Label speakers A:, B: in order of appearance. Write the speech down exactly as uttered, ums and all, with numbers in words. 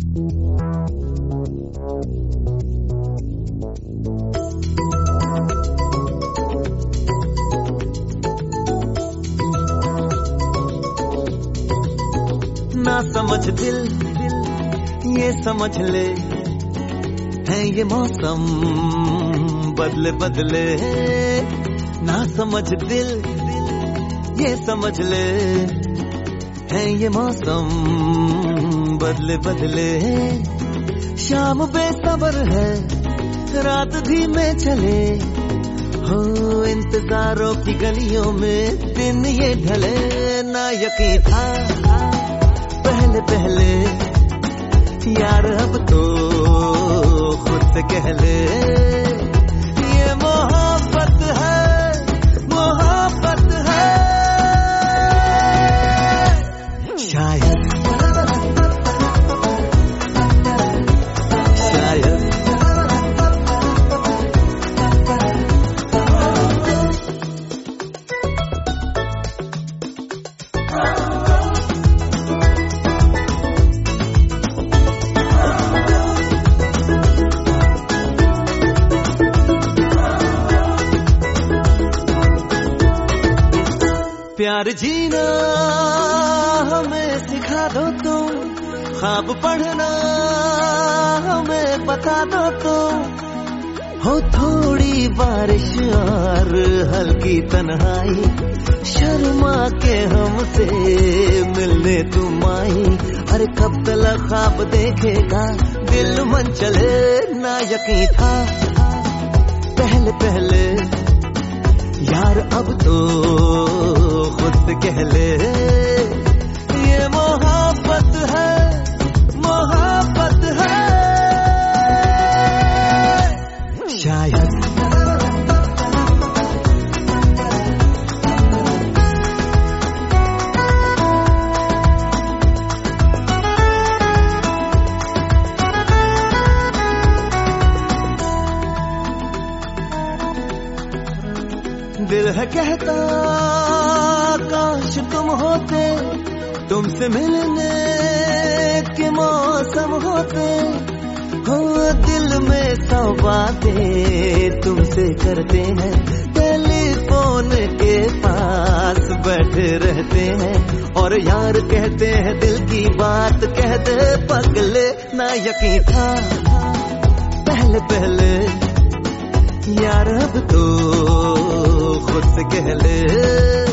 A: ना समझ दिल ये समझ ले, है ये मौसम बदले बदले। ना समझ दिल ये समझ ले, है ये मौसम बदले बदले। शाम बेसब्र है रात धीमे चले, हो इंतजारों की गलियों में दिन ये ढले। ना यकीन था पहले पहले यार, अब तो खुद से कह ले ये मोहब्बत है, मोहब्बत है। शायद शायद प्यार जीना हमें सिखा दो तुम, ख्वाब पढ़ना हमें बता दो तुम। हो थोड़ी बारिश और हल्की तन्हाई, शर्मा के हमसे मिलने तुम आई। अरे कब तक ख्वाब देखेगा दिल मन चले। ना यकीन था पहले पहले यार, अब तो खुद से कह ले ये मोहब्बत है, मोहब्बत है। शायद दिल है कहता काश तुम होते, तुमसे मिलने के मौसम होते। हो दिल में सौ बातें तुमसे करते हैं, टेलीफोन के पास बैठे रहते हैं। और यार कहते हैं दिल की बात कह दे पगले। ना यकीन था पहले पहले यार, अब तो खुद से कह ले